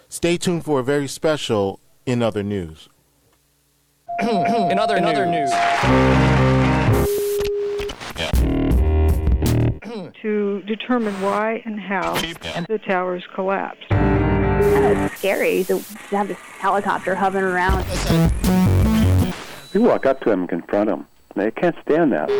Stay tuned for a very special In Other News. In other news. To determine why and how the towers collapsed. It's scary to have this helicopter hovering around. You walk up to them and confront them. They can't stand that.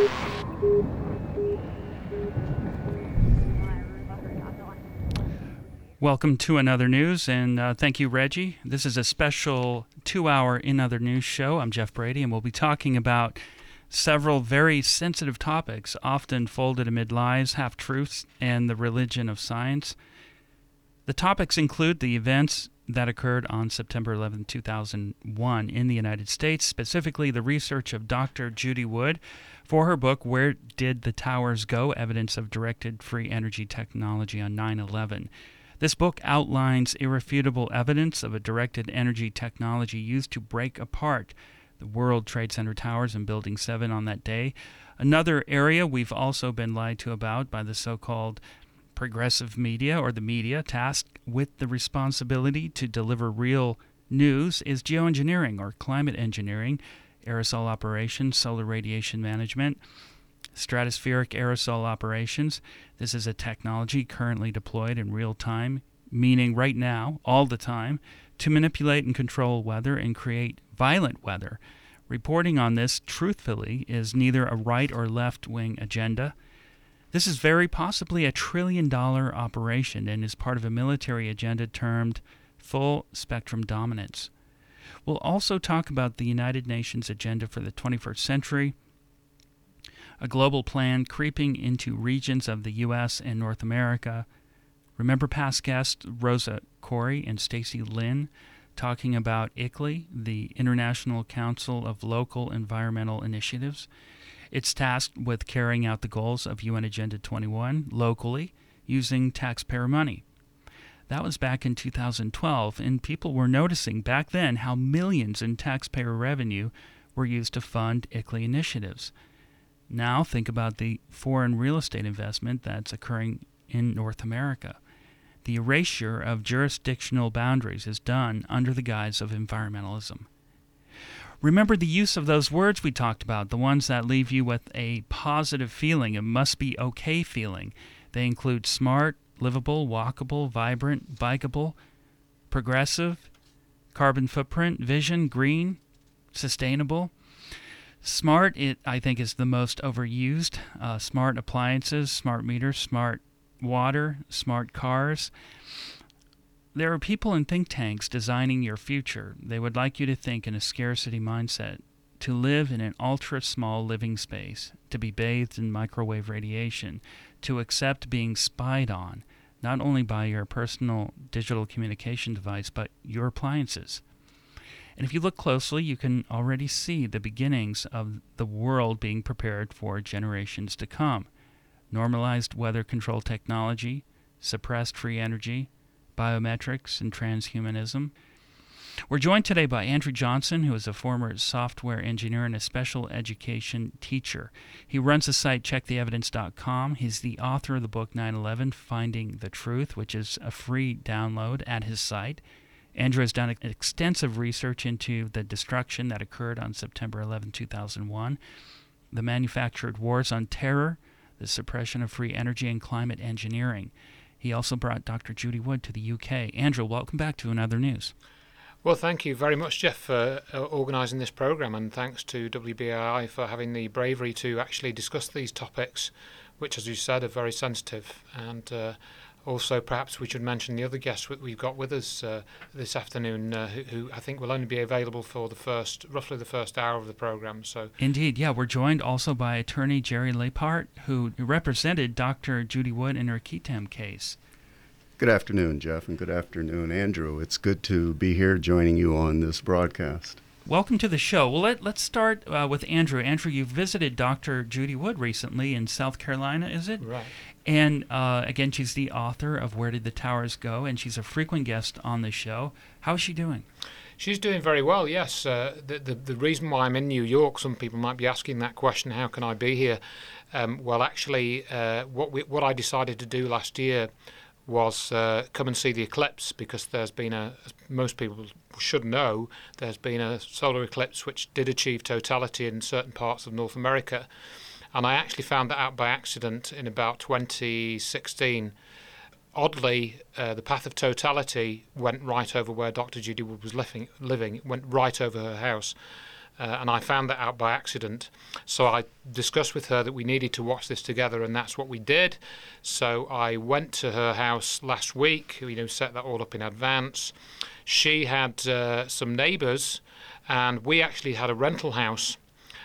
Welcome to Another News, and thank you, Reggie. This is a special 2-hour In Other News show. I'm Jeff Brady, and we'll be talking about several very sensitive topics, often folded amid lies, half-truths, and the religion of science. The topics include the events that occurred on September 11, 2001 in the United States, specifically the research of Dr. Judy Wood for her book, Where Did the Towers Go? Evidence of Directed Free Energy Technology on 9/11. This book outlines irrefutable evidence of a directed energy technology used to break apart the World Trade Center towers and Building 7 on that day. Another area we've also been lied to about by the so-called progressive media, or the media tasked with the responsibility to deliver real news, is geoengineering or climate engineering, aerosol operations, solar radiation management, stratospheric aerosol operations. This is a technology currently deployed in real time, meaning right now, all the time, to manipulate and control weather and create violent weather. Reporting on this truthfully is neither a right or left-wing agenda. This is very possibly a $1 trillion operation and is part of a military agenda termed full spectrum dominance. We'll also talk about the United Nations agenda for the 21st century, a global plan creeping into regions of the U.S. and North America. Remember past guests Rosa Corey and Stacy Lynn talking about ICLEI, the International Council of Local Environmental Initiatives. It's tasked with carrying out the goals of UN Agenda 21 locally using taxpayer money. That was back in 2012, and people were noticing back then how millions in taxpayer revenue were used to fund ICLEI initiatives. Now think about the foreign real estate investment that's occurring in North America. The erasure of jurisdictional boundaries is done under the guise of environmentalism. Remember the use of those words we talked about, the ones that leave you with a positive feeling, a must-be-okay feeling. They include smart, livable, walkable, vibrant, bikeable, progressive, carbon footprint, vision, green, sustainable. Smart, I think, is the most overused. Smart appliances, smart meters, smart water, smart cars. There are people in think tanks designing your future. They would like you to think in a scarcity mindset, to live in an ultra-small living space, to be bathed in microwave radiation, to accept being spied on, not only by your personal digital communication device, but your appliances. And if you look closely, you can already see the beginnings of the world being prepared for generations to come. Normalized weather control technology, suppressed free energy, biometrics, and transhumanism. We're joined today by Andrew Johnson, who is a former software engineer and a special education teacher. He runs the site checktheevidence.com. He's the author of the book 9/11, Finding the Truth, which is a free download at his site. Andrew has done extensive research into the destruction that occurred on September 11, 2001, the manufactured wars on terror, the suppression of free energy, and climate engineering. He also brought Dr. Judy Wood to the UK. Andrew, welcome back to Another News. Well, thank you very much, Jeff, for organising this programme, and thanks to WBAI for having the bravery to actually discuss these topics, which, as you said, are very sensitive. And also, perhaps we should mention the other guests we've got with us this afternoon, who I think will only be available for roughly the first hour of the programme. So, indeed, yeah, we're joined also by attorney Jerry Lepart, who represented Dr. Judy Wood in her Ketam case. Good afternoon, Jeff, and good afternoon, Andrew. It's good to be here joining you on this broadcast. Welcome to the show. Well, let's start with Andrew. Andrew, you visited Dr. Judy Wood recently in South Carolina, is it? Right. And again, she's the author of Where Did the Towers Go? And she's a frequent guest on the show. How is she doing? She's doing very well, yes. The reason why I'm in New York, some people might be asking that question, how can I be here? Well, actually, what I decided to do last year was come and see the eclipse, because there's been as most people should know, there's been a solar eclipse which did achieve totality in certain parts of North America. And I actually found that out by accident in about 2016. Oddly, the path of totality went right over where Dr. Judy Wood was living. It went right over her house. And I found that out by accident. So I discussed with her that we needed to watch this together, and that's what we did. So I went to her house last week, set that all up in advance. She had some neighbours, and we actually had a rental house.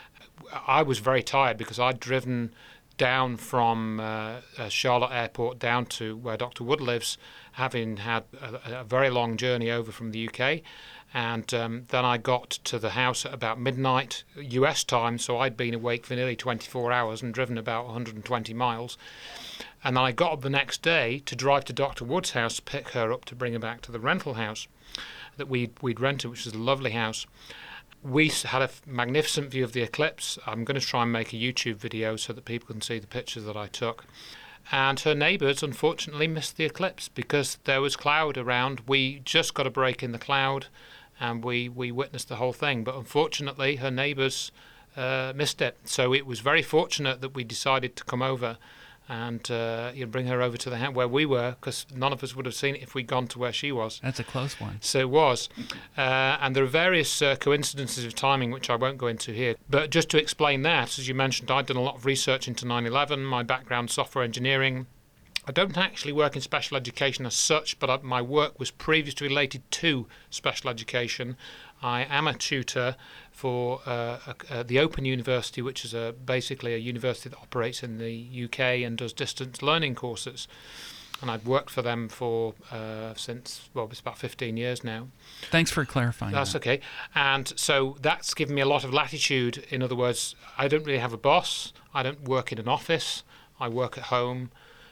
I was very tired because I'd driven down from Charlotte Airport down to where Dr. Wood lives, having had a very long journey over from the UK. And then I got to the house at about midnight US time, so I'd been awake for nearly 24 hours and driven about 120 miles. And then I got up the next day to drive to Dr. Wood's house to pick her up to bring her back to the rental house that we'd rented, which was a lovely house. We had a magnificent view of the eclipse. I'm going to try and make a YouTube video so that people can see the pictures that I took. And her neighbours, unfortunately, missed the eclipse because there was cloud around. We just got a break in the cloud, and we witnessed the whole thing. But unfortunately, her neighbours missed it. So it was very fortunate that we decided to come over and bring her over to the house where we were, because none of us would have seen it if we'd gone to where she was. That's a close one. So it was. And there are various coincidences of timing, which I won't go into here. But just to explain that, as you mentioned, I'd done a lot of research into 9/11, my background software engineering. I don't actually work in special education as such, but my work was previously related to special education. I am a tutor for the Open University, which is basically a university that operates in the UK and does distance learning courses. And I've worked for them for since, it's about 15 years now. Thanks for clarifying. That's okay. And so that's given me a lot of latitude. In other words, I don't really have a boss. I don't work in an office. I work at home.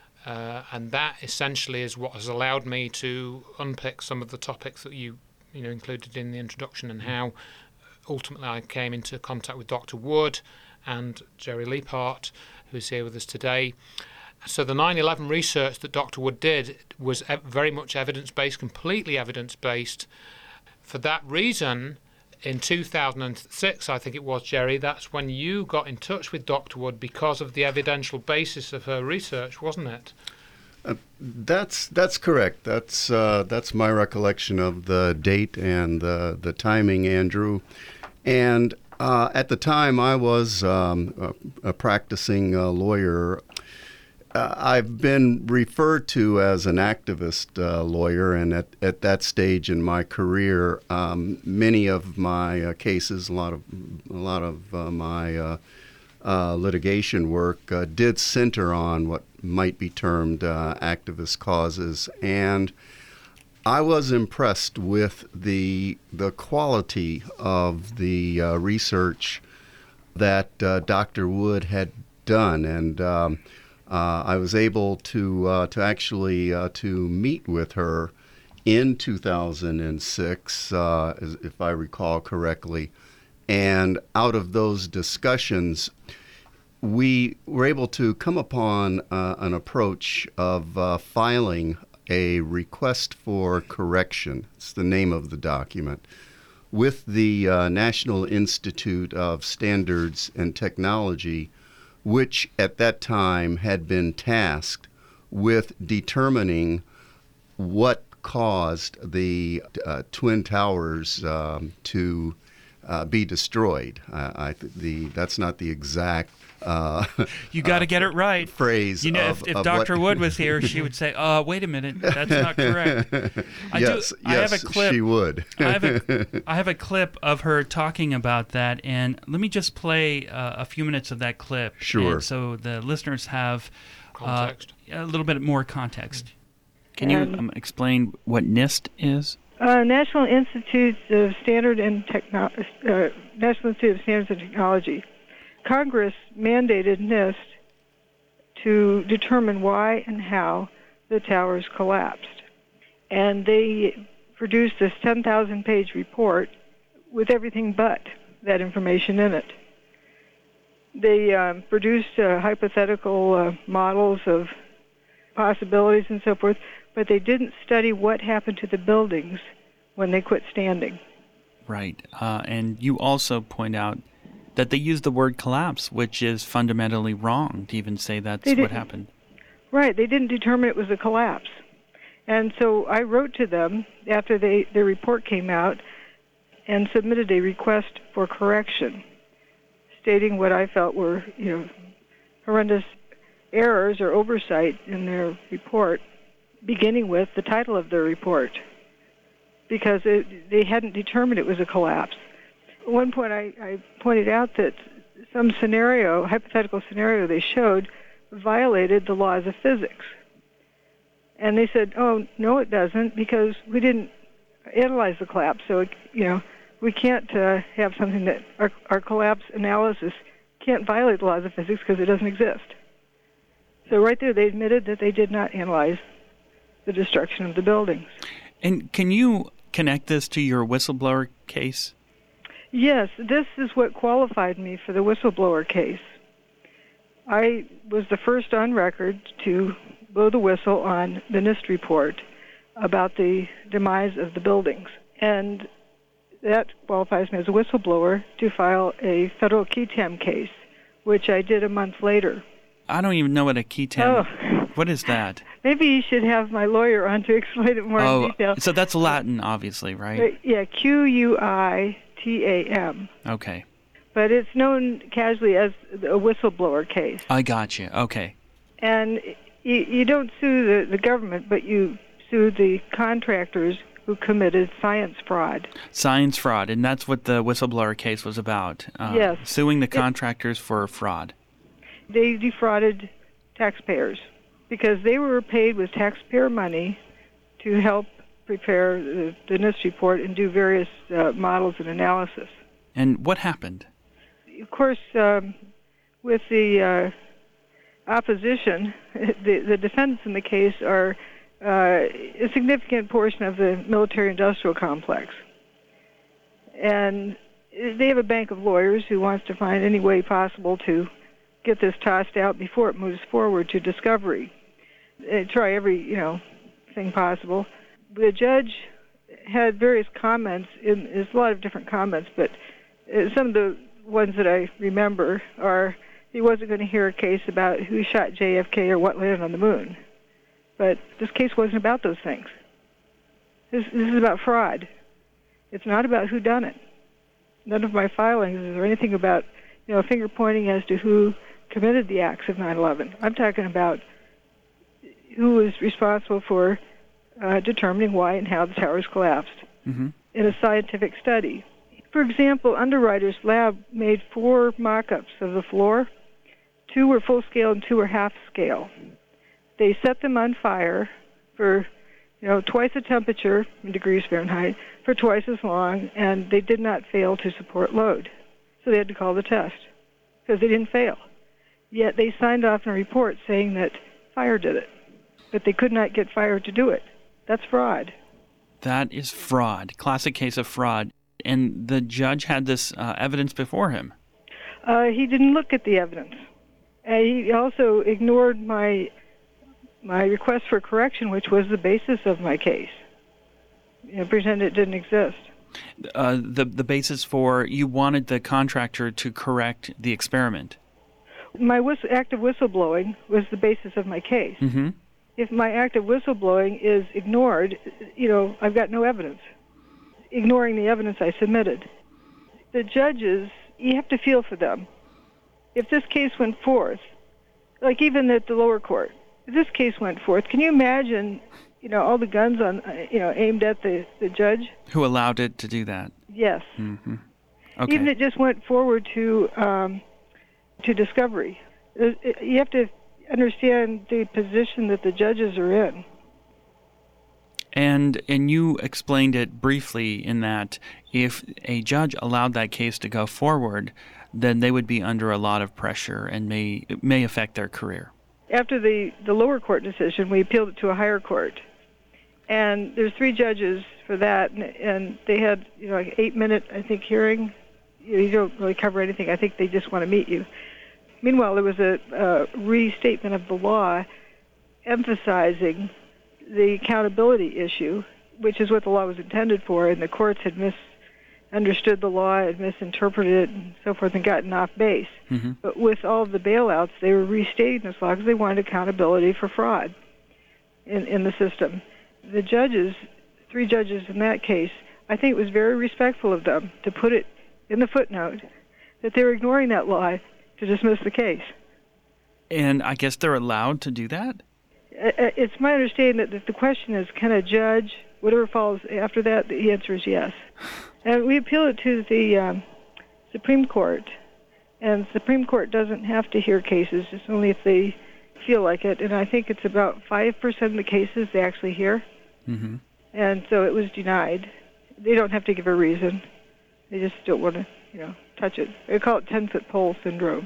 And that essentially is what has allowed me to unpick some of the topics that you included in the introduction, and how ultimately I came into contact with Dr. Wood and Jerry Leapart, who's here with us today. So the 9/11 research that Dr. Wood did was very much evidence-based, completely evidence-based. For that reason, in 2006, I think it was, Jerry, that's when you got in touch with Dr. Wood because of the evidential basis of her research, wasn't it? That's correct. That's my recollection of the date and the timing, Andrew. And at the time, I was a practicing lawyer. I've been referred to as an activist lawyer, and at that stage in my career, many of my cases, a lot of my litigation work did center on what might be termed activist causes, and I was impressed with the quality of the research that Dr. Wood had done, and I was able to actually meet with her in 2006, if I recall correctly. And out of those discussions, we were able to come upon an approach of filing a request for correction. It's the name of the document, with the National Institute of Standards and Technology, which at that time had been tasked with determining what caused the Twin Towers to be destroyed. That's not the exact you got to get it right. Phrase. If Dr. Wood was here, she would say, "Wait a minute, that's not correct." Yes, I have a clip. She would. I have a clip of her talking about that, and let me just play a few minutes of that clip. Sure. And so the listeners have Context. A little bit more context. Can you explain what NIST is? National Institute of Standards and Technology. Congress mandated NIST to determine why and how the towers collapsed. And they produced this 10,000-page report with everything but that information in it. They produced hypothetical models of possibilities and so forth, but they didn't study what happened to the buildings when they quit standing. Right. And you also point out that they used the word collapse, which is fundamentally wrong to even say that's what happened. Right. They didn't determine it was a collapse. And so I wrote to them after their report came out and submitted a request for correction, stating what I felt were, horrendous errors or oversight in their report, beginning with the title of their report, because they hadn't determined it was a collapse. At one point I pointed out that some hypothetical scenario they showed violated the laws of physics. And they said, oh, no, it doesn't, because we didn't analyze the collapse. So, we can't have something that our collapse analysis can't violate the laws of physics because it doesn't exist. So right there, they admitted that they did not analyze the destruction of the buildings. And can you connect this to your whistleblower case? Yes, this is what qualified me for the whistleblower case. I was the first on record to blow the whistle on the NIST report about the demise of the buildings. And that qualifies me as a whistleblower to file a federal QI-TAM case, which I did a month later. I don't even know what a QI-TAM. What is that? Maybe you should have my lawyer on to explain it more in detail. So that's Latin, obviously, right? Yeah, QUI-TAM. Okay. But it's known casually as a whistleblower case. I got you. Okay. And you don't sue the government, but you sue the contractors who committed science fraud. Science fraud, and that's what the whistleblower case was about. Yes. Suing the contractors for fraud. They defrauded taxpayers because they were paid with taxpayer money to help prepare the NIST report and do various models and analysis. And what happened? Of course, with the opposition, the defendants in the case are a significant portion of the military-industrial complex. And they have a bank of lawyers who wants to find any way possible to get this tossed out before it moves forward to discovery. They try every, thing possible. The judge had various comments. There's a lot of different comments, but some of the ones that I remember are he wasn't going to hear a case about who shot JFK or what landed on the moon. But this case wasn't about those things. This is about fraud. It's not about who done it. None of my filings is there anything about, finger pointing as to who committed the acts of 9/11. I'm talking about who was responsible for determining why and how the towers collapsed in a scientific study. For example, Underwriters Lab made 4 mock-ups of the floor. 2 were full-scale and 2 were half-scale. They set them on fire for, twice the temperature in degrees Fahrenheit for twice as long, and they did not fail to support load. So they had to call the test because they didn't fail. Yet they signed off on a report saying that fire did it, but they could not get fire to do it. That's fraud. That is fraud. Classic case of fraud. And the judge had this evidence before him. He didn't look at the evidence. He also ignored my request for correction, which was the basis of my case. Pretend it didn't exist. The basis for you wanted the contractor to correct the experiment. My act of whistleblowing was the basis of my case. Mm-hmm. If my act of whistleblowing is ignored, I've got no evidence. Ignoring the evidence I submitted. The judges, you have to feel for them. If this case went forth, like even at the lower court, if this case went forth, can you imagine, all the guns on, aimed at the judge? Who allowed it to do that? Yes. Mm-hmm. Okay. Even it just went forward to discovery. You have to understand the position that the judges are in. And you explained it briefly in that if a judge allowed that case to go forward, then they would be under a lot of pressure and it may affect their career. After the lower court decision, we appealed it to a higher court. And there's 3 judges for that, and they had, like 8-minute, I think, hearing. You don't really cover anything. I think they just want to meet you. Meanwhile, there was a restatement of the law emphasizing the accountability issue, which is what the law was intended for, and the courts had misunderstood the law and misinterpreted it and so forth and gotten off base. Mm-hmm. But with all of the bailouts, they were restating this law because they wanted accountability for fraud in the system. The judges, 3 judges in that case, I think it was very respectful of them to put it in the footnote that they were ignoring that law to dismiss the case. And I guess they're allowed to do that? It's my understanding that the question is, can a judge, whatever follows after that, the answer is yes. And we appeal it to the Supreme Court, and the Supreme Court doesn't have to hear cases, it's only if they feel like it, and I think it's about 5% of the cases they actually hear. Mm-hmm. And so it was denied. They don't have to give a reason. They just don't want to, touch it. They call it 10-foot pole syndrome.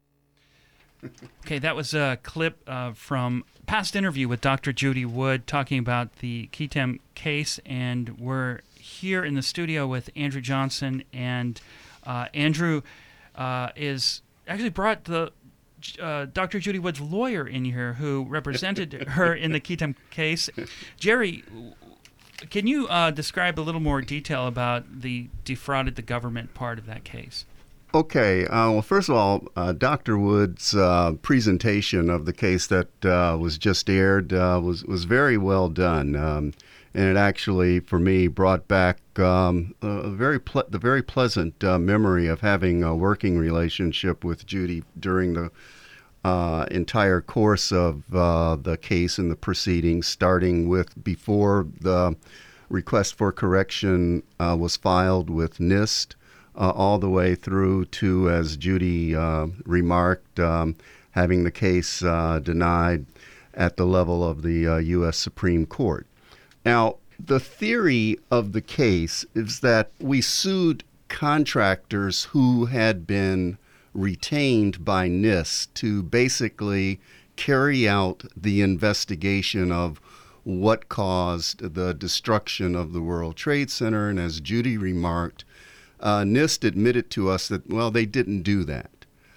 Okay, that was a clip from past interview with Dr. Judy Wood talking about the Ketem case, and we're here in the studio with Andrew Johnson, and Andrew is actually brought the Dr. Judy Wood's lawyer in here who represented her in the Ketem case. Jerry, can you describe a little more detail about the defrauded the government part of that case? Okay. Well, first of all, Dr. Wood's presentation of the case that was just aired was very well done, and it actually, for me, brought back the very pleasant memory of having a working relationship with Judy during the entire course of the case and the proceedings, starting with before the request for correction was filed with NIST. All the way through to, as Judy remarked, having the case denied at the level of the U.S. Supreme Court. Now, the theory of the case is that we sued contractors who had been retained by NIST to basically carry out the investigation of what caused the destruction of the World Trade Center. And as Judy remarked, NIST admitted to us that, well, they didn't do that.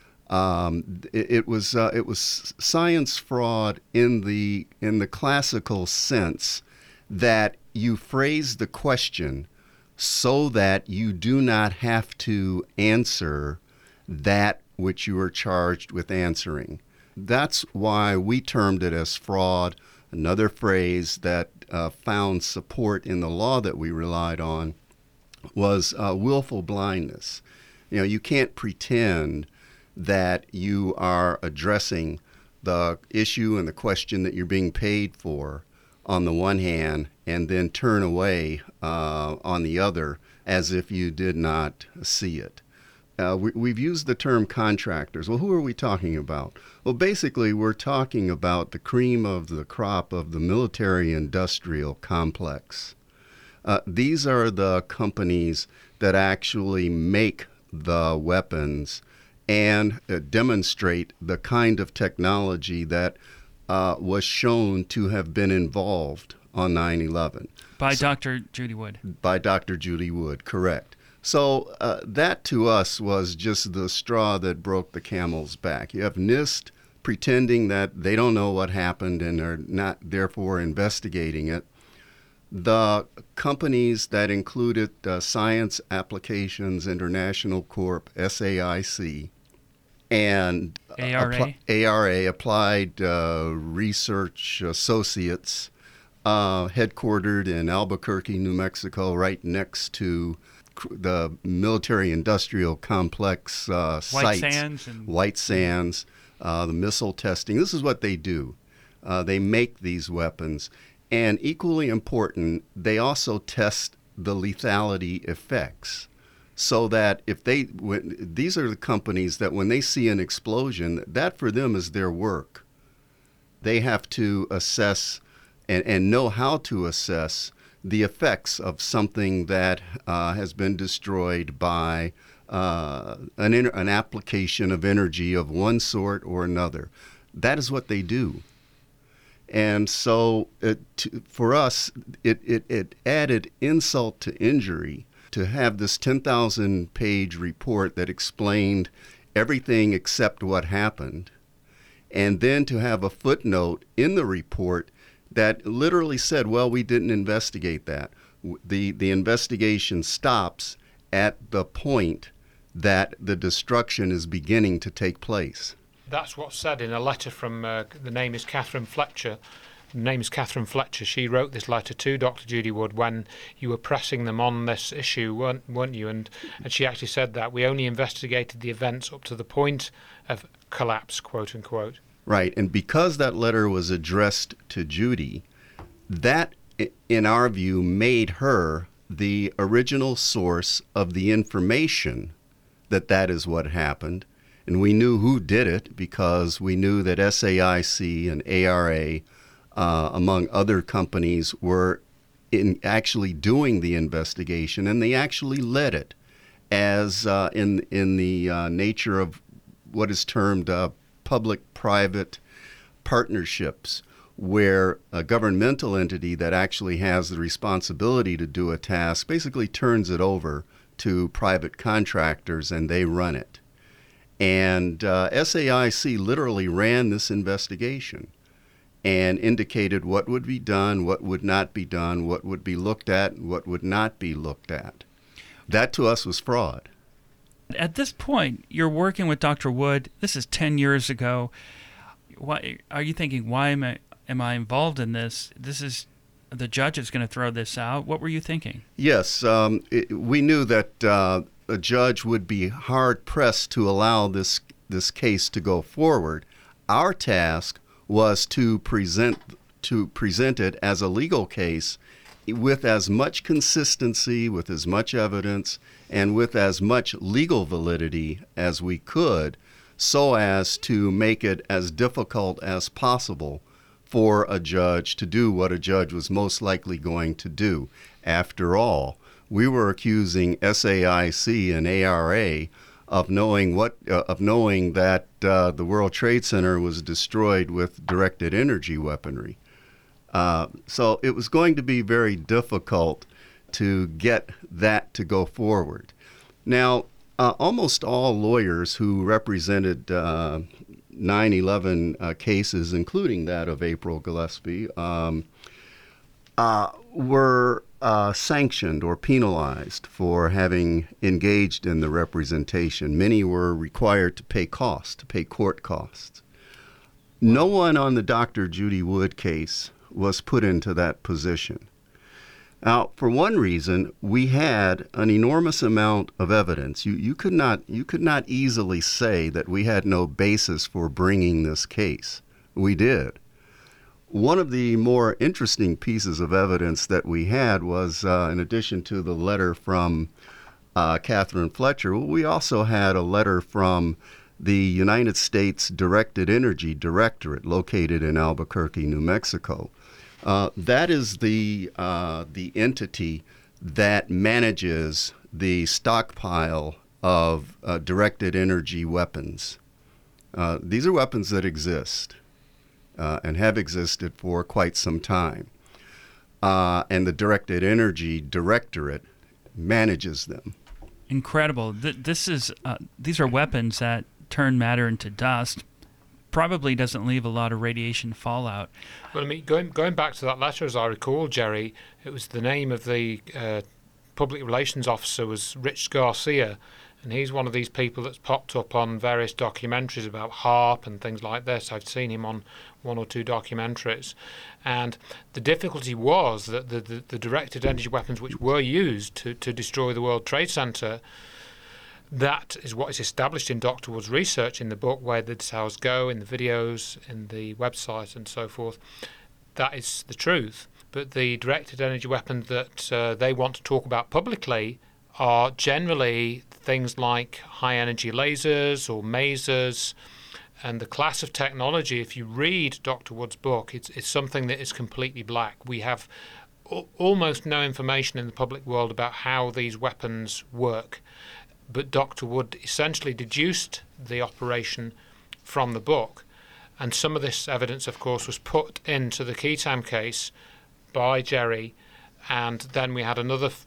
It was science fraud in the classical sense that you phrase the question so that you do not have to answer that which you are charged with answering. That's why we termed it as fraud. Another phrase that found support in the law that we relied on was willful blindness. You can't pretend that you are addressing the issue and the question that you're being paid for on the one hand and then turn away on the other as if you did not see it. We've used the term contractors. Well, who are we talking about? Well, basically, we're talking about the cream of the crop of the military-industrial complex. These are the companies that actually make the weapons and demonstrate the kind of technology that was shown to have been involved on 9/11. By Dr. Judy Wood. By Dr. Judy Wood, correct. So that to us was just the straw that broke the camel's back. You have NIST pretending that they don't know what happened and are not therefore investigating it. The companies that included Science Applications International Corp., SAIC, and ARA, Applied Research Associates, headquartered in Albuquerque, New Mexico, right next to the military-industrial complex sites. White Sands, the missile testing. This is what they do. They make these weapons. And equally important, they also test the lethality effects so that these are the companies that when they see an explosion, that for them is their work. They have to assess and know how to assess the effects of something that has been destroyed by an application of energy of one sort or another. That is what they do. And so for us, it added insult to injury to have this 10,000-page report that explained everything except what happened, and then to have a footnote in the report that literally said, well, we didn't investigate that. The investigation stops at the point that the destruction is beginning to take place. That's what's said in a letter from, the name is Catherine Fletcher. The name is Catherine Fletcher. She wrote this letter to Dr. Judy Wood when you were pressing them on this issue, weren't you? And she actually said that we only investigated the events up to the point of collapse, quote unquote. Right, and because that letter was addressed to Judy, that, in our view, made her the original source of the information that is what happened. And we knew who did it because we knew that SAIC and ARA, among other companies, were actually doing the investigation, and they actually led it as in the nature of what is termed public-private partnerships, where a governmental entity that actually has the responsibility to do a task basically turns it over to private contractors and they run it. And SAIC literally ran this investigation and indicated what would be done, what would not be done, what would be looked at, and what would not be looked at. That to us was fraud. At this point, you're working with Dr. Wood. This is 10 years ago. Why are you thinking, why am I involved in this? This is, the judge is going to throw this out. What were you thinking? Yes, we knew that a judge would be hard-pressed to allow this case to go forward. Our task was to present it as a legal case with as much consistency, with as much evidence, and with as much legal validity as we could, so as to make it as difficult as possible for a judge to do what a judge was most likely going to do. After all, we were accusing SAIC and ARA of knowing that the World Trade Center was destroyed with directed energy weaponry. So it was going to be very difficult to get that to go forward. Now, almost all lawyers who represented 9/11 cases, including that of April Gillespie, were sanctioned or penalized for having engaged in the representation. Many were required to pay court costs. No one on the Dr. Judy Wood case was put into that position. Now, for one reason, we had an enormous amount of evidence. You could not easily say that we had no basis for bringing this case. We did. One of the more interesting pieces of evidence that we had was, in addition to the letter from Catherine Fletcher, we also had a letter from the United States Directed Energy Directorate, located in Albuquerque, New Mexico. That is the entity that manages the stockpile of directed energy weapons. These are weapons that exist and have existed for quite some time. And the Directed Energy Directorate manages them. Incredible. These are weapons that turn matter into dust. Probably doesn't leave a lot of radiation fallout. Well, I mean, going back to that letter, as I recall, Jerry, it was the name of the public relations officer was Rich Garcia, and he's one of these people that's popped up on various documentaries about HAARP and things like this. I've seen him on one or two documentaries. And the difficulty was that the directed energy weapons which were used to destroy the World Trade Center, that is what is established in Dr. Wood's research in the book, where the towers go, in the videos, in the website and so forth. That is the truth. But the directed energy weapons that they want to talk about publicly are generally things like high-energy lasers or masers. And the class of technology, if you read Dr. Wood's book, it's something that is completely black. We have almost no information in the public world about how these weapons work. But Dr. Wood essentially deduced the operation from the book. And some of this evidence, of course, was put into the Keatam case by Jerry. And then we had another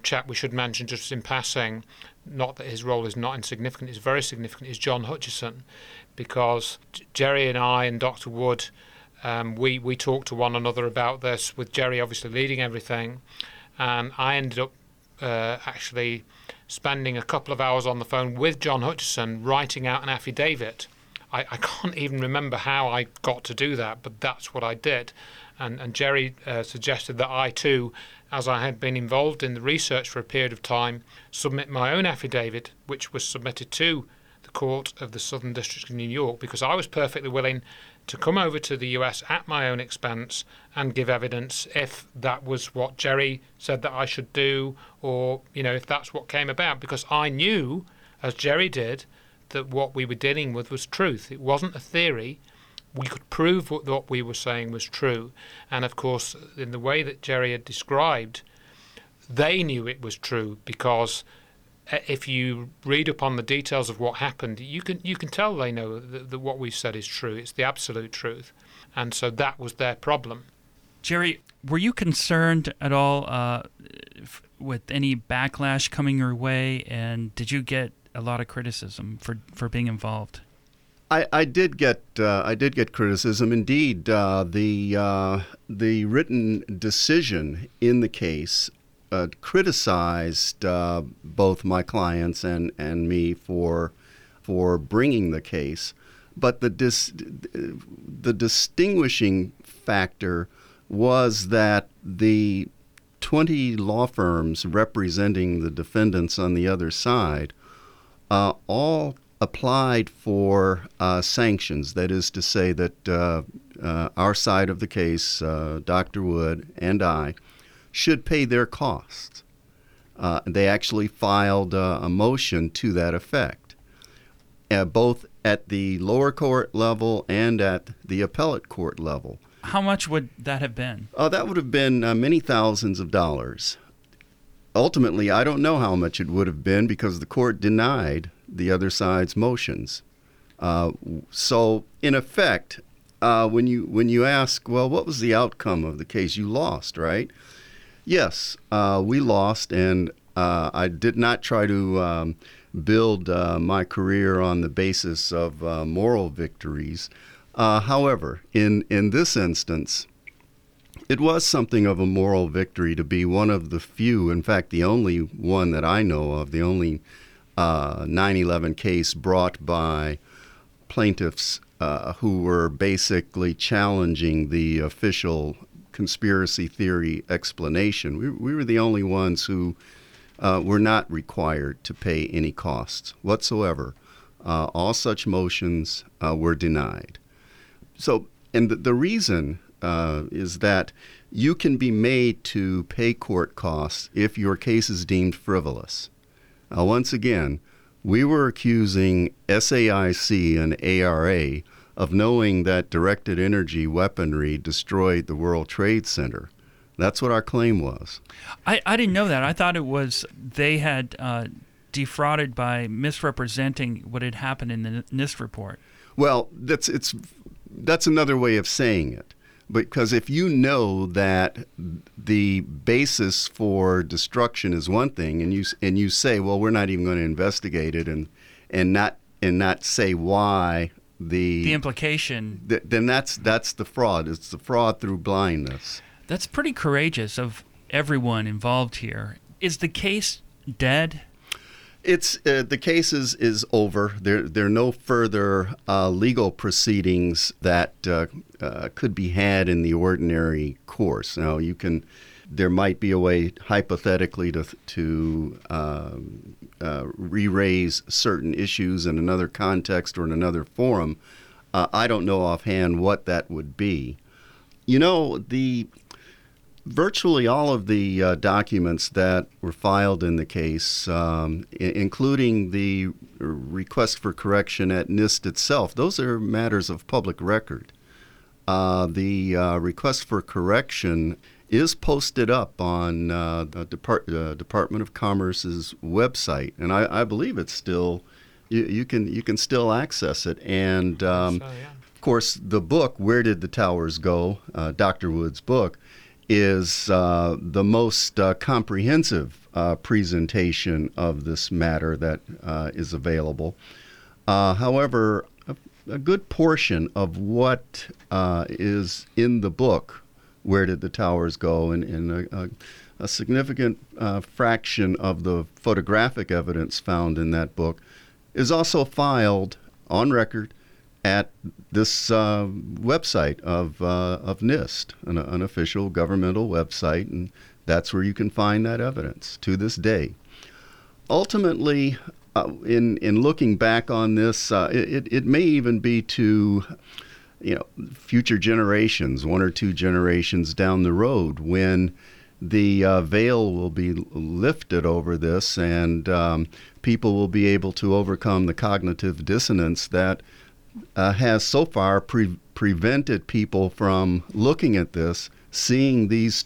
chap we should mention just in passing, not that his role is not insignificant, it's very significant, is John Hutchison, because Jerry and I and Dr. Wood, we talked to one another about this, with Jerry obviously leading everything, and I ended up actually spending a couple of hours on the phone with John Hutchison writing out an affidavit. I can't even remember how I got to do that, but that's what I did. And Jerry suggested that I too, as I had been involved in the research for a period of time, submit my own affidavit, which was submitted to the Court of the Southern District of New York, because I was perfectly willing to come over to the US at my own expense and give evidence if that was what Jerry said that I should do, or if that's what came about, because I knew, as Jerry did, that what we were dealing with was truth. It wasn't a theory. We could prove what we were saying was true. And of course, in the way that Jerry had described, they knew it was true, because if you read upon the details of what happened, you can tell they know that what we've said is true. It's the absolute truth. And so that was their problem. Jerry, were you concerned at all with any backlash coming your way, and did you get a lot of criticism for being involved? I did get criticism. Indeed, the written decision in the case criticized both my clients and me for bringing the case, but the distinguishing factor was that the 20 law firms representing the defendants on the other side all applied for sanctions. That is to say that our side of the case, Dr. Wood and I, should pay their costs. They actually filed a motion to that effect, both at the lower court level and at the appellate court level. How much would that have been? That would have been many thousands of dollars. Ultimately, I don't know how much it would have been, because the court denied the other side's motions. So, in effect, when you ask, well, what was the outcome of the case? You lost, right? Yes, we lost, and I did not try to build my career on the basis of moral victories. However, in this instance, it was something of a moral victory to be one of the few, in fact, the only one that I know of, the only 9/11 case brought by plaintiffs who were basically challenging the official conspiracy theory explanation. We were the only ones who were not required to pay any costs whatsoever. All such motions were denied. So, and the reason is that you can be made to pay court costs if your case is deemed frivolous. Once again, we were accusing SAIC and ARA of knowing that directed energy weaponry destroyed the World Trade Center. That's what our claim was. I didn't know that. I thought it was they had defrauded by misrepresenting what had happened in the NIST report. Well, that's another way of saying it. Because if you know that the basis for destruction is one thing, and you say, well, we're not even going to investigate it, and not say why the implication, then that's the fraud. It's the fraud through blindness. That's pretty courageous of everyone involved here. Is the case dead? It's the case is over. There are no further legal proceedings that could be had in the ordinary course. Now, there might be a way hypothetically to re-raise certain issues in another context or in another forum. I don't know offhand what that would be. Virtually all of the documents that were filed in the case, including the request for correction at NIST itself, those are matters of public record. The request for correction is posted up on the Department of Commerce's website, and I believe it's still you can still access it. And of course, the book "Where Did the Towers Go?" Dr. Wood's book, is the most comprehensive presentation of this matter that is available. However, a good portion of what is in the book, Where Did the Towers Go, and a significant fraction of the photographic evidence found in that book is also filed on record at this website of NIST, an official governmental website, and that's where you can find that evidence to this day. Ultimately, in looking back on this, it may even be to future generations, 1 or 2 generations down the road, when the veil will be lifted over this, and people will be able to overcome the cognitive dissonance that has so far prevented people from looking at this, seeing these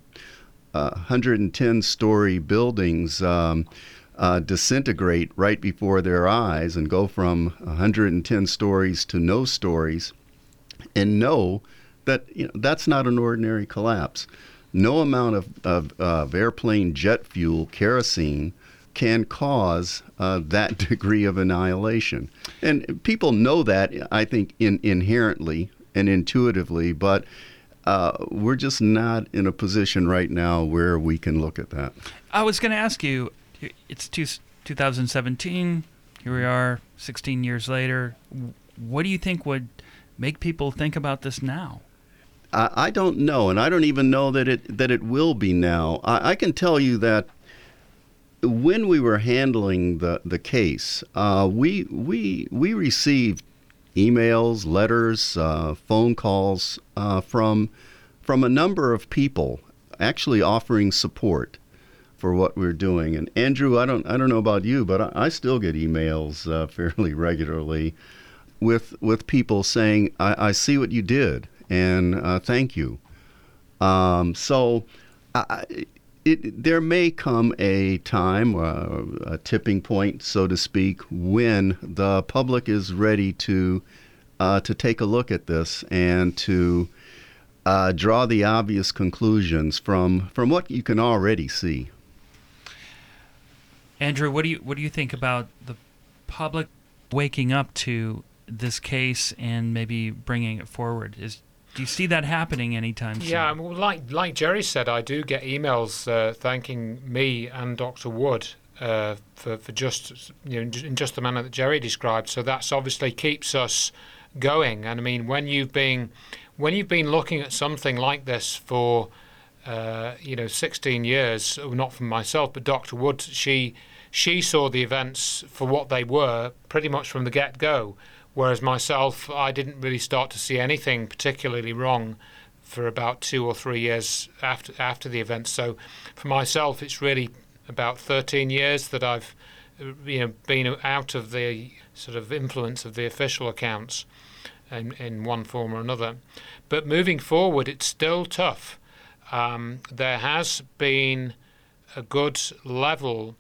210-story buildings disintegrate right before their eyes and go from 110 stories to no stories, and know that that's not an ordinary collapse. No amount of airplane jet fuel, kerosene, can cause that degree of annihilation. And people know that, I think, inherently and intuitively, but we're just not in a position right now where we can look at that. I was going to ask you, it's 2017, here we are 16 years later. What do you think would make people think about this now? I don't know, and I don't even know that it will be now. I can tell you that when we were handling the case, we received emails, letters, phone calls from a number of people actually offering support for what we're doing. And Andrew, I don't know about you, but I still get emails fairly regularly with people saying, I see what you did, and thank you. There may come a time, a tipping point, so to speak, when the public is ready to take a look at this and to draw the obvious conclusions from what you can already see. Andrew, what do you think about the public waking up to this case and maybe bringing it forward? Do you see that happening anytime soon? Yeah, well, like Jerry said, I do get emails thanking me and Dr. Wood for just in just the manner that Jerry described. So that's obviously keeps us going. And I mean, when you've been looking at something like this for 16 years, not from myself, but Dr. Wood, she saw the events for what they were pretty much from the get-go. Whereas myself, I didn't really start to see anything particularly wrong for about 2 or 3 years after the event. So for myself, it's really about 13 years that I've been out of the sort of influence of the official accounts in one form or another. But moving forward, it's still tough. There has been a good level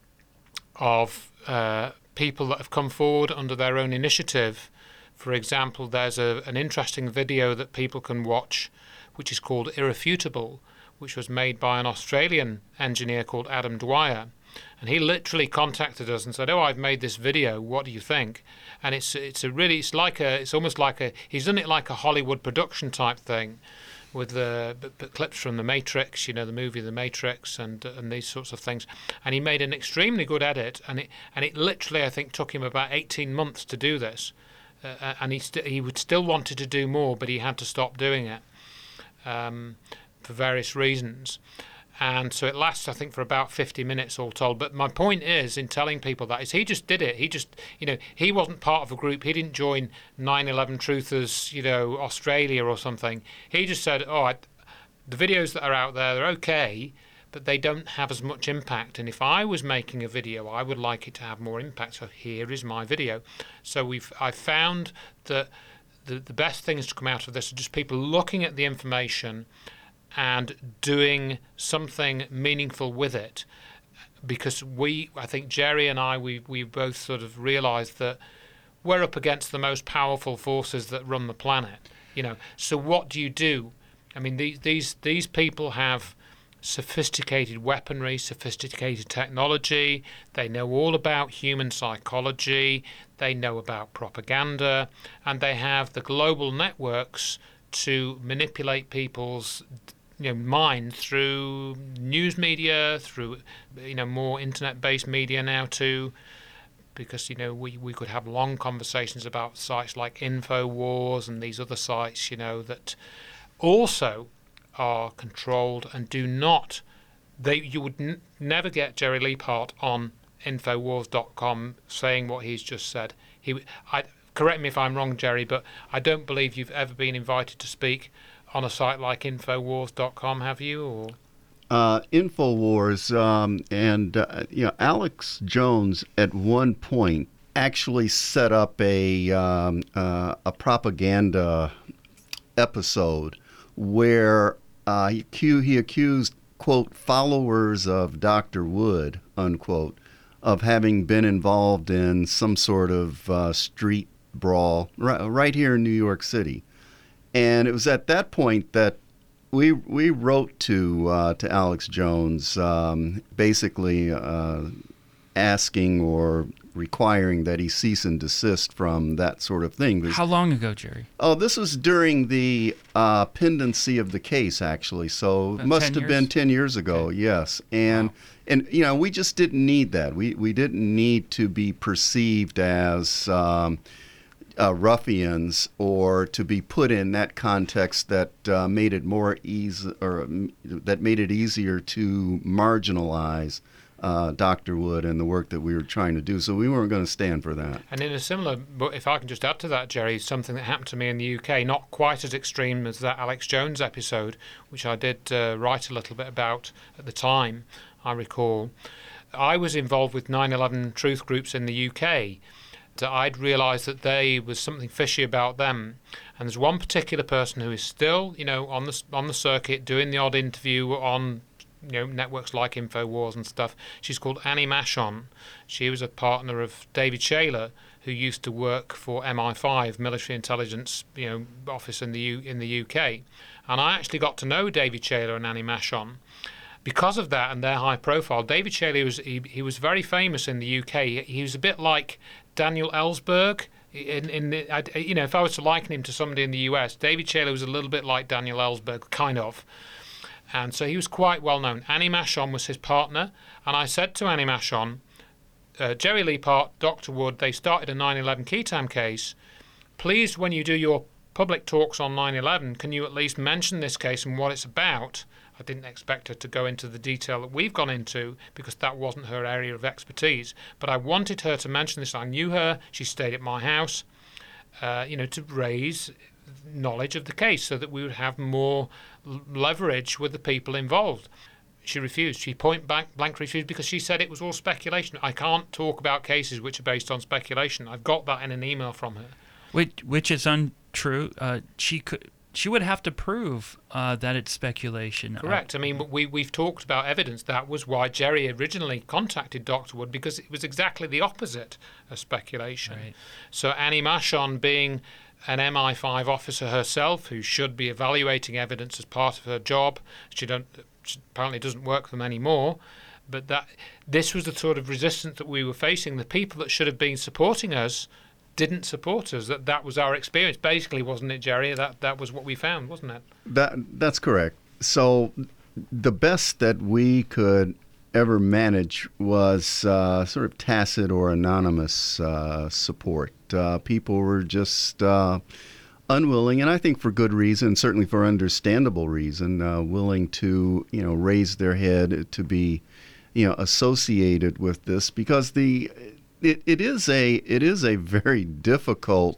of people that have come forward under their own initiative. For example, there's an interesting video that people can watch, which is called Irrefutable, which was made by an Australian engineer called Adam Dwyer. And he literally contacted us and said, "Oh, I've made this video. What do you think?" And it's almost like he's done it like a Hollywood production type thing, with the clips from The Matrix, the movie The Matrix, and these sorts of things. And he made an extremely good edit, and it literally, I think, took him about 18 months to do this. And he would still wanted to do more, but he had to stop doing it for various reasons. And so it lasts, I think, for about 50 minutes all told. But my point is, in telling people that, is he just did it. He just, he wasn't part of a group. He didn't join 9/11 Truthers, Australia or something. He just said, the videos that are out there, they're okay, but they don't have as much impact. And if I was making a video, I would like it to have more impact. So here is my video. So I found that the best things to come out of this are just people looking at the information and doing something meaningful with it, because I think Jerry and I, we both sort of realised that we're up against the most powerful forces that run the planet. So what do you do? I mean, these people have sophisticated weaponry, sophisticated technology. They know all about human psychology. They know about propaganda, and they have the global networks to manipulate people's mind through news media, through more internet-based media now too. Because we could have long conversations about sites like InfoWars and these other sites, that also are controlled and do not. You would never get Jerry Leapart on Infowars.com saying what he's just said. Correct me if I'm wrong, Jerry, but I don't believe you've ever been invited to speak on a site like Infowars.com, have you? Or Infowars and Alex Jones at one point actually set up a propaganda episode where he accused, quote, followers of Dr. Wood, unquote, of having been involved in some sort of street brawl right here in New York City. And it was at that point that we wrote to Alex Jones, basically asking or requiring that he cease and desist from that sort of thing. How long ago, Jerry? Oh, this was during the pendency of the case, actually. So it must have been 10 years ago, okay. Yes. And we just didn't need that. We didn't need to be perceived as ruffians, or to be put in that context that made it more easy, or that made it easier to marginalize Dr. Wood and the work that we were trying to do. So we weren't going to stand for that. And in a similar, but if I can just add to that, Jerry, something that happened to me in the UK, not quite as extreme as that Alex Jones episode, which I did write a little bit about at the time, I recall. I was involved with 9/11 truth groups in the UK. I'd realised that there was something fishy about them, and there's one particular person who is still, on the circuit doing the odd interview on, networks like Infowars and stuff. She's called Annie Machon. She was a partner of David Shayler, who used to work for MI5, Military Intelligence, Office in the UK, and I actually got to know David Shayler and Annie Machon. Because of that and their high profile, David Shayler was very famous in the UK. He was a bit like Daniel Ellsberg. If I was to liken him to somebody in the US, David Shayler was a little bit like Daniel Ellsberg, kind of. And so he was quite well known. Annie Machon was his partner, and I said to Annie Machon, Jerry Leapart, Dr. Wood, they started a 9/11 key time case. Please, when you do your public talks on 9/11, can you at least mention this case and what it's about? I didn't expect her to go into the detail that we've gone into, because that wasn't her area of expertise. But I wanted her to mention this. I knew her. She stayed at my house, to raise knowledge of the case so that we would have more leverage with the people involved. She refused. She point blank refused, because she said it was all speculation. I can't talk about cases which are based on speculation. I've got that in an email from her. Which is untrue. She would have to prove that it's speculation. Correct. We've talked about evidence. That was why Jerry originally contacted Dr. Wood, because it was exactly the opposite of speculation. Right. So Annie Machon, being an MI5 officer herself, who should be evaluating evidence as part of her job, she apparently doesn't work for them anymore. But this was the sort of resistance that we were facing. The people that should have been supporting us didn't support us. That was our experience, basically, wasn't it, Jerry? That was what we found, wasn't it? That's correct. So the best that we could ever manage was sort of tacit or anonymous support. People were just unwilling, and I think for good reason, certainly for understandable reason, willing to raise their head to be associated with this, because it is a very difficult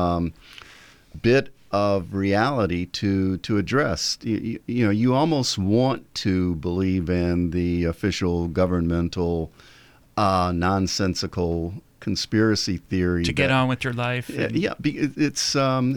bit of reality to address. You almost want to believe in the official governmental nonsensical conspiracy theory to get on with your life. Yeah, it's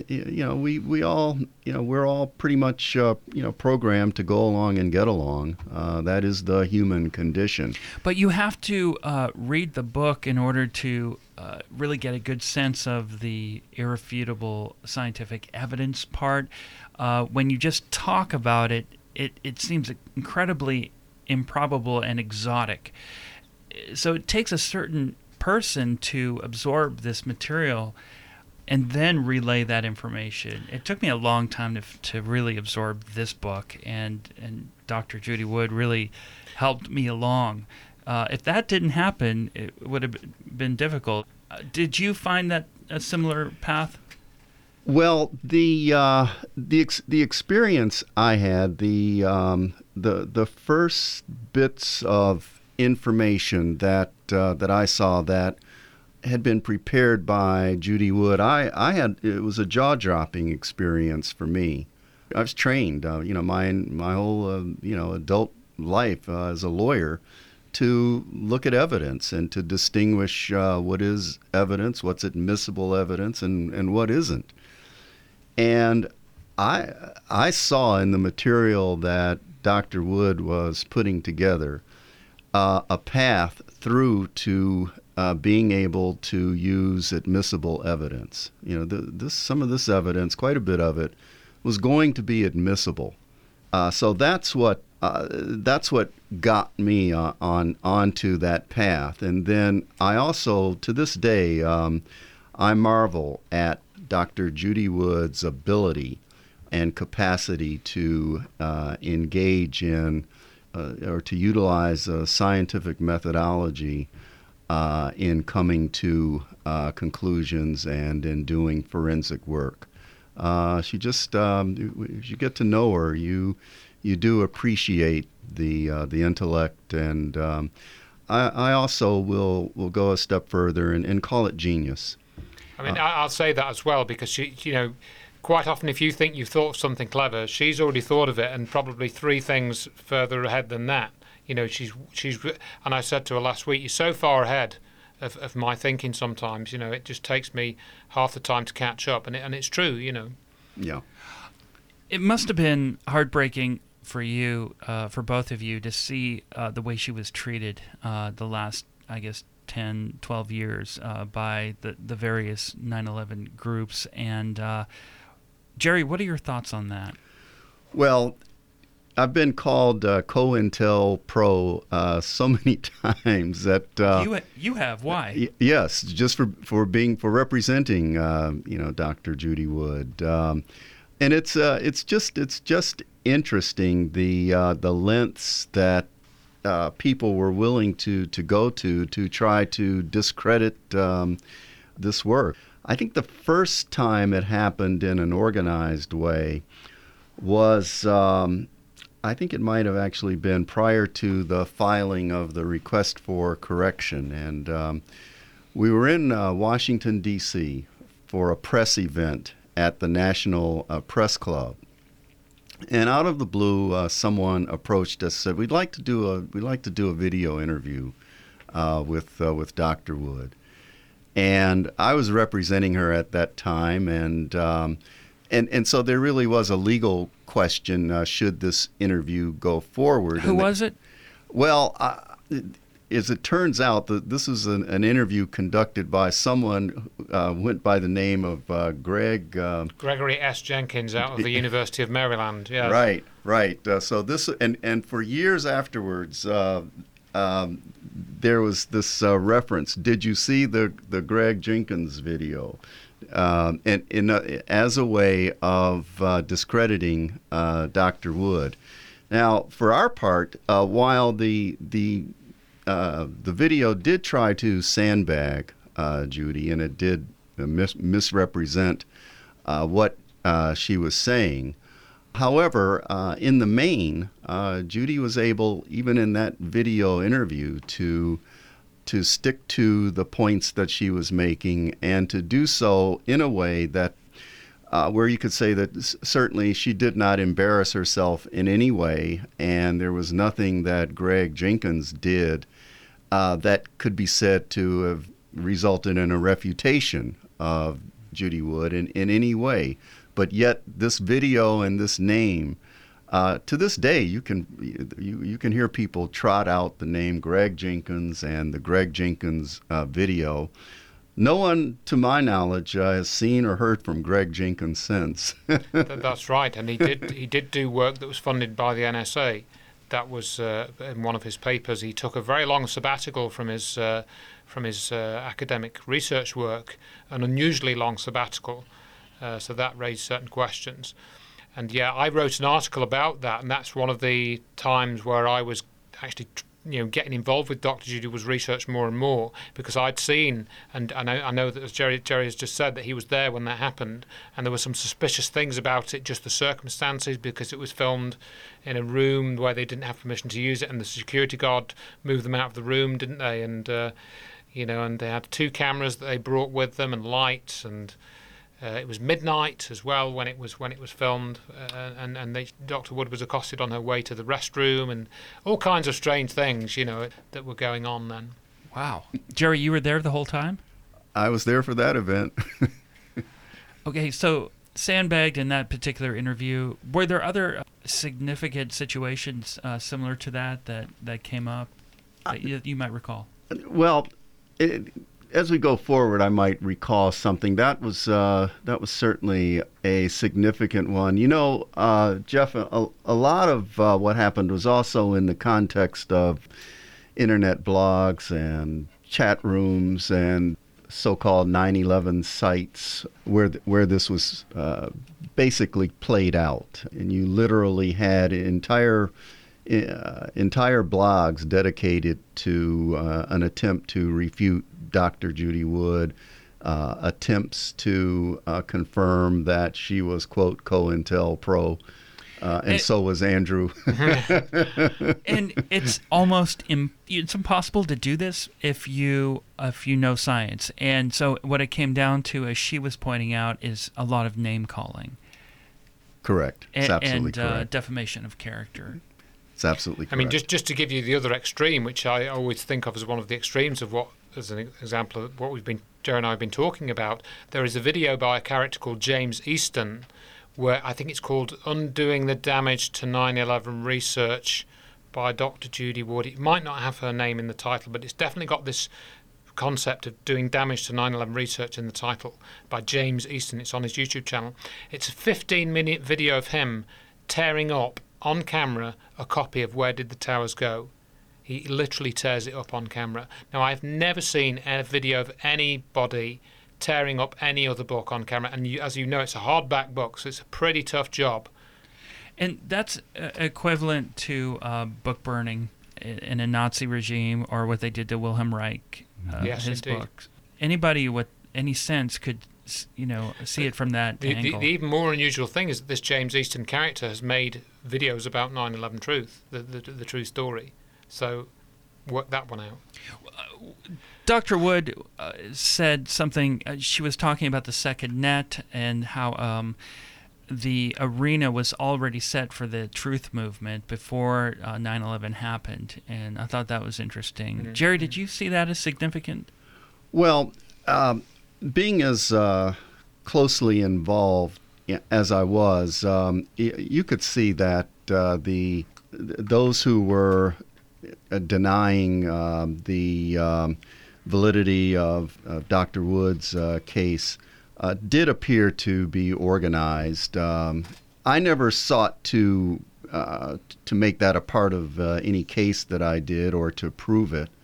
we all we're all pretty much programmed to go along and get along. That is the human condition. But you have to read the book in order to really get a good sense of the irrefutable scientific evidence part. When you just talk about it, it seems incredibly improbable and exotic. So it takes a certain person to absorb this material and then relay that information. It took me a long time to really absorb this book, and Dr. Judy Wood really helped me along. If that didn't happen, it would have been difficult. Did you find that a similar path? Well, the experience I had, the first bits of information that I saw that had been prepared by Judy Wood, it was a jaw-dropping experience for me. I was trained, my whole adult life as a lawyer, to look at evidence and to distinguish what is evidence, what's admissible evidence, and what isn't. And I saw in the material that Dr. Wood was putting together a path through to being able to use admissible evidence. Some of this evidence, quite a bit of it, was going to be admissible. So that's what got me onto that path. And then I also, to this day, I marvel at Dr. Judy Wood's ability and capacity to engage in or to utilize a scientific methodology in coming to conclusions and in doing forensic work. She just, as you get to know her, you do appreciate the intellect, and I also will go a step further and call it genius. I mean, I'll say that as well, because she, quite often if you think you've thought of something clever, she's already thought of it, and probably 3 things further ahead than that. She's, and I said to her last week, you're so far ahead of my thinking sometimes. It just takes me half the time to catch up, and it's true. Yeah. It must have been heartbreaking for you, for both of you, to see the way she was treated the last, I guess, 10, 12 years by the various 9/11 groups. And Jerry, what are your thoughts on that? Well, I've been called COINTELPRO so many times that you have. Why? Yes, just for representing Dr. Judy Wood, and it's just interesting the lengths that people were willing to go to try to discredit this work. I think the first time it happened in an organized way was, I think it might have actually been prior to the filing of the request for correction. And we were in Washington, D.C. for a press event at the National Press Club. And out of the blue, someone approached us, said, "We'd like to do a video interview with Dr. Wood." And I was representing her at that time, and so there really was a legal question: should this interview go forward? Who was it? Well, as it turns out, this is an interview conducted by someone who went by the name of Gregory S. Jenkins out of the University of Maryland. Yeah. Right. So this and for years afterwards, there was this reference. Did you see the Greg Jenkins video? And as a way of discrediting Dr. Wood. Now, for our part, while the video did try to sandbag Judy, and it did misrepresent what she was saying. However, in the main, Judy was able, even in that video interview, to stick to the points that she was making, and to do so in a way that where you could say that certainly she did not embarrass herself in any way, and there was nothing that Greg Jenkins did that could be said to have resulted in a refutation of Judy Wood in any way. But yet this video and this name, to this day, you can hear people trot out the name Greg Jenkins and the Greg Jenkins video No one, to my knowledge, has seen or heard from Greg Jenkins since. That's right, and he did do work that was funded by the NSA. That was in one of his papers. He took a very long sabbatical from his academic research work, an unusually long sabbatical. So that raised certain questions. And yeah, I wrote an article about that, and that's one of the times where I was actually getting involved with Dr. Judy Wood's research more and more, because I'd seen, and I know that, as Jerry has just said, that he was there when that happened, and there were some suspicious things about it, just the circumstances, because it was filmed in a room where they didn't have permission to use it, and the security guard moved them out of the room, didn't they? And and they had 2 cameras that they brought with them, and lights, and it was midnight as well when it was filmed, and Dr. Wood was accosted on her way to the restroom, and all kinds of strange things, that were going on then. Wow, Jerry, you were there the whole time? I was there for that event. Okay, so sandbagged in that particular interview. Were there other significant situations similar to that came up that you might recall? Well, as we go forward, I might recall something that was certainly a significant one. Jeff, a lot of what happened was also in the context of internet blogs and chat rooms and so-called 9/11 sites where this was basically played out, and you literally had entire blogs dedicated to an attempt to refute Dr. Judy Wood, attempts to confirm that she was, quote, COINTELPRO, and so was Andrew. And it's almost it's impossible to do this if you know science. And so what it came down to, as she was pointing out, is a lot of name calling. Correct. It's absolutely correct. And defamation of character. It's absolutely correct. I mean, just to give you the other extreme, which I always think of as one of the extremes of what, as an example of what Jerry and I have been talking about, there is a video by a character called James Easton, where I think it's called Undoing the Damage to 9/11 Research by Dr. Judy Wood. It might not have her name in the title, but it's definitely got this concept of doing damage to 9/11 research in the title, by James Easton. It's on his YouTube channel. It's a 15-minute video of him tearing up on camera a copy of Where Did the Towers Go? He literally tears it up on camera. Now, I've never seen a video of anybody tearing up any other book on camera, and as you know, it's a hardback book, so it's a pretty tough job. And that's equivalent to book burning in a Nazi regime, or what they did to Wilhelm Reich, yes, his indeed. books. Anybody with any sense could see it from that angle. The even more unusual thing is that this James Easton character has made videos about 9/11 truth, the true story. So work that one out. Dr. Wood said something. She was talking about the second net and how the arena was already set for the truth movement before 9/11 happened, and I thought that was interesting. Mm-hmm. Jerry, did you see that as significant? Well, being as closely involved as I was, you could see that those who were denying the validity of Dr. Wood's case did appear to be organized. I never sought to make that a part of any case that I did or to prove it.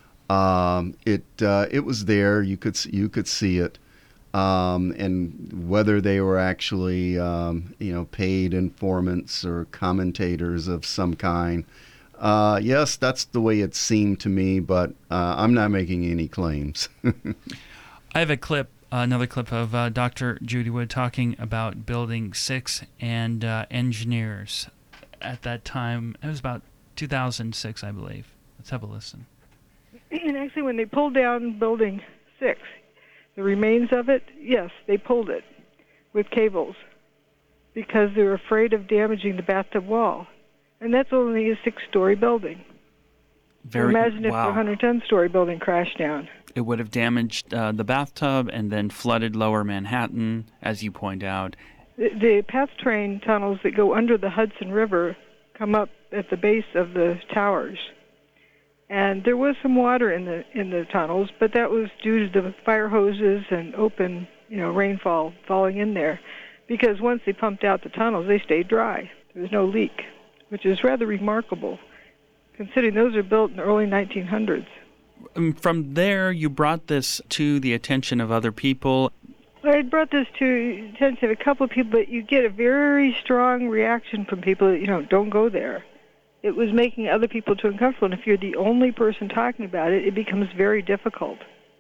It was there. You could see it, and whether they were actually paid informants or commentators of some kind. Yes, that's the way it seemed to me, but I'm not making any claims. I have another clip of Dr. Judy Wood talking about Building 6 and engineers. At that time, it was about 2006, I believe. Let's have a listen. And actually, when they pulled down Building 6, the remains of it, yes, they pulled it with cables because they were afraid of damaging the bathtub wall. And that's only a 6-story building. Imagine if a 110-story building crashed down. It would have damaged the bathtub and then flooded lower Manhattan, as you point out. The path train tunnels that go under the Hudson River come up at the base of the towers. And there was some water in the tunnels, but that was due to the fire hoses and open, rainfall falling in there. Because once they pumped out the tunnels, they stayed dry. There was no leak, which is rather remarkable, considering those are built in the early 1900s. From there, you brought this to the attention of other people. I had brought this to the attention of a couple of people, but you get a very strong reaction from people that, don't go there. It was making other people too uncomfortable, and if you're the only person talking about it, it becomes very difficult.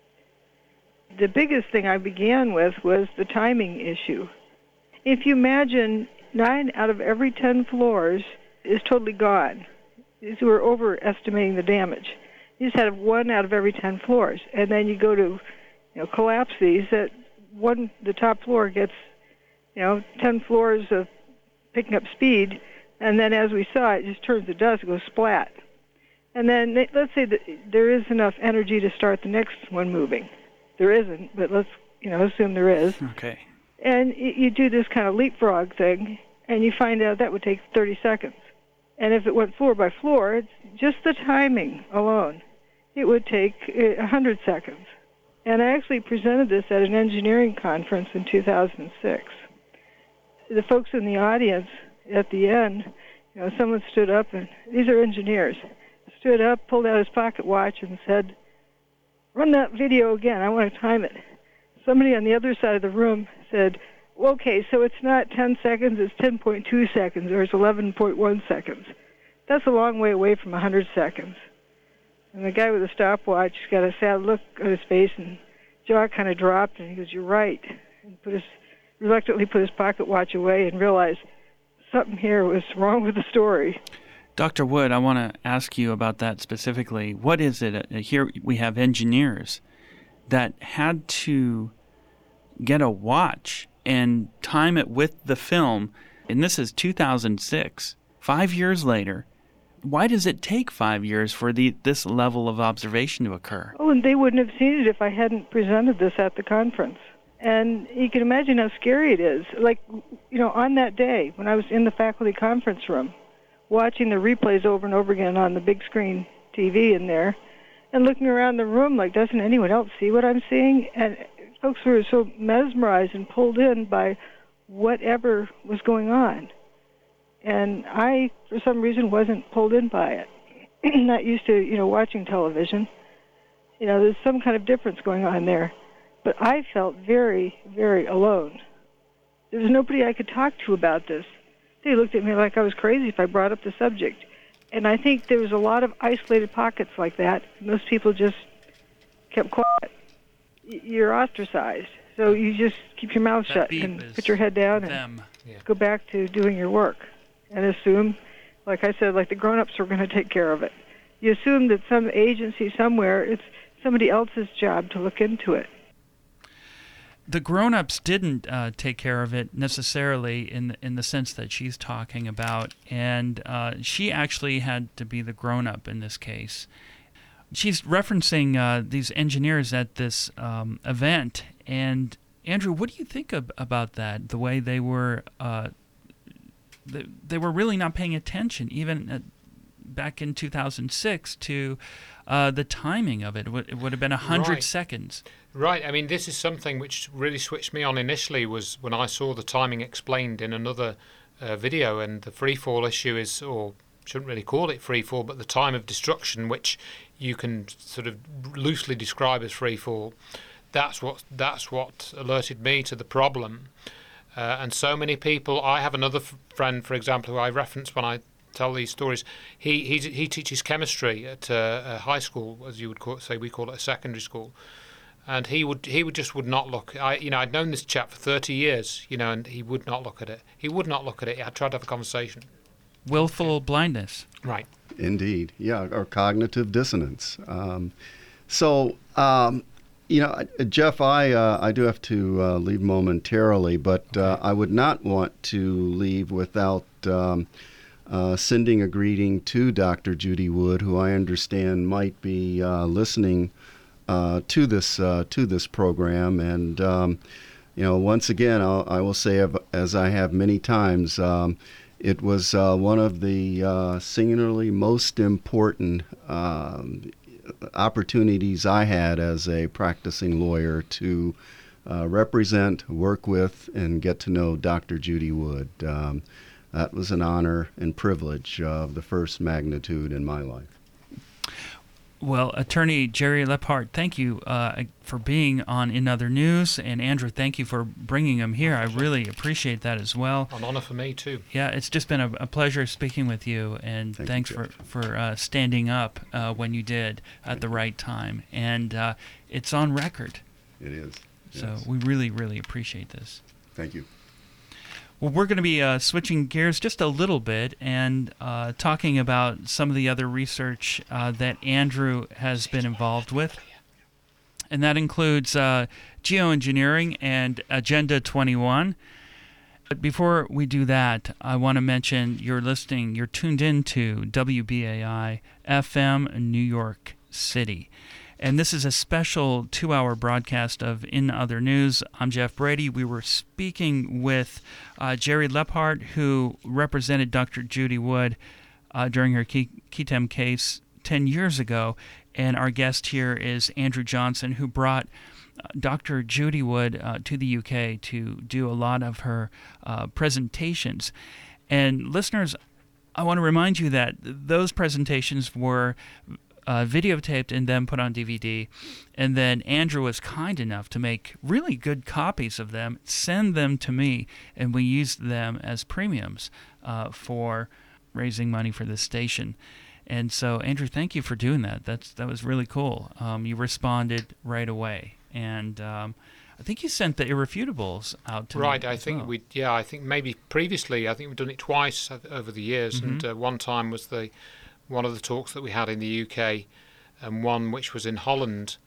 The biggest thing I began with was the timing issue. If you imagine 9 out of every 10 floors is totally gone. We're overestimating the damage. You just have 1 out of every 10 floors, and then you go to, collapse these. The top floor gets, 10 floors of picking up speed, and then as we saw, it just turns to dust, it goes splat. And then let's say that there is enough energy to start the next one moving. There isn't, but let's assume there is. Okay. And you do this kind of leapfrog thing, and you find out that would take 30 seconds. And if it went floor by floor, it's just the timing alone, it would take 100 seconds. And I actually presented this at an engineering conference in 2006. The folks in the audience at the end, someone stood up, and these are engineers, stood up, pulled out his pocket watch, and said, "Run that video again, I want to time it." Somebody on the other side of the room said, "Well, okay, so it's not 10 seconds, it's 10.2 seconds, or it's 11.1 seconds. That's a long way away from 100 seconds. And the guy with the stopwatch got a sad look on his face, and jaw kind of dropped, and he goes, "You're right," and reluctantly put his pocket watch away and realized something here was wrong with the story. Dr. Wood, I want to ask you about that specifically. What is it? Here we have engineers that had to get a watch and time it with the film, and this is 2006, 5 years later. Why does it take 5 years for this level of observation to occur? Oh, and they wouldn't have seen it if I hadn't presented this at the conference. And you can imagine how scary it is. Like, on that day, when I was in the faculty conference room, watching the replays over and over again on the big screen TV in there, and looking around the room like, doesn't anyone else see what I'm seeing? And folks were so mesmerized and pulled in by whatever was going on. And I, for some reason, wasn't pulled in by it. Not used to, watching television. There's some kind of difference going on there. But I felt very, very alone. There was nobody I could talk to about this. They looked at me like I was crazy if I brought up the subject. And I think there was a lot of isolated pockets like that. Most people just kept quiet. You're ostracized. So you just keep your mouth shut and put your head down and go back to doing your work. And assume, like I said, like the grown-ups were going to take care of it. You assume that some agency somewhere, it's somebody else's job to look into it. The grown-ups didn't take care of it necessarily in the sense that she's talking about, and she actually had to be the grown-up in this case. She's referencing these engineers at this event, and Andrew, what do you think about that? The way they were really not paying attention, even back in 2006, to the timing of it. It would have been 100 seconds. Right. I mean, this is something which really switched me on initially, was when I saw the timing explained in another video, and the free fall issue is, or shouldn't really call it free fall, but the time of destruction, which you can sort of loosely describe as free fall. That's what alerted me to the problem. And so many people. I have another friend, for example, who I reference when I tell these stories. He teaches chemistry at a high school, as you would say. We call it a secondary school. And he would just not look. I'd known this chap for 30 years, and he would not look at it. He would not look at it. I tried to have a conversation. Willful blindness. Right. Indeed. Yeah, or cognitive dissonance. Jeff, I do have to leave momentarily, but I would not want to leave without sending a greeting to Dr. Judy Wood, who I understand might be listening to this program. And once again, I will say, as I have many times, It was one of the singularly most important opportunities I had as a practicing lawyer to represent, work with, and get to know Dr. Judy Wood. That was an honor and privilege of the first magnitude in my life. Well, Attorney Jerry Lephart, thank you for being on In Other News, and Andrew, thank you for bringing him here. I really appreciate that as well. An honor for me, too. Yeah, it's just been a pleasure speaking with you, and thanks for standing up when you did at the right time. And it's on record. It is. So Yes. we really, really appreciate this. Thank you. Well, we're going to be switching gears just a little bit and talking about some of the other research that Andrew has been involved with. And that includes geoengineering and Agenda 21. But before we do that, I want to mention you're tuned into WBAI FM New York City. And this is a special 2-hour broadcast of In Other News. I'm Jeff Brady. We were speaking with Jerry Lephart, who represented Dr. Judy Wood during her Ketem case 10 years ago. And our guest here is Andrew Johnson, who brought Dr. Judy Wood to the UK to do a lot of her presentations. And listeners, I want to remind you that those presentations were videotaped and then put on DVD. And then Andrew was kind enough to make really good copies of them, send them to me, and we used them as premiums for raising money for this station. And so, Andrew, thank you for doing that. That was really cool. You responded right away. And I think you sent the Irrefutables out to me. Right, I think I think maybe previously, I think we've done it twice over the years. Mm-hmm. And one time was one of the talks that we had in the UK, and one which was in Holland,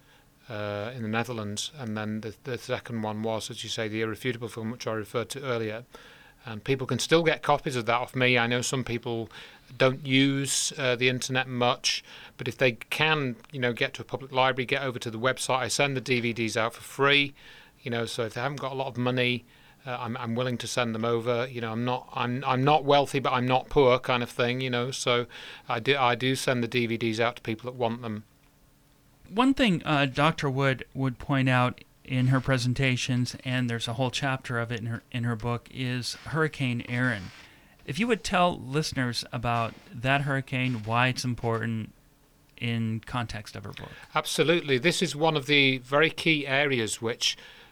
in the Netherlands, and then the second one was, as you say, the Irrefutable film, which I referred to earlier. And people can still get copies of that off me. I know some people don't use the internet much, but if they can, get to a public library, get over to the website. I send the DVDs out for free, so if they haven't got a lot of money, I'm willing to send them over. I'm not wealthy, but I'm not poor, kind of thing. So I do send the DVDs out to people that want them. One thing Dr. Wood would point out in her presentations, and there's a whole chapter of it in her book, is Hurricane Erin. If you would tell listeners about that hurricane, why it's important in context of her book. Absolutely. This is one of the very key areas which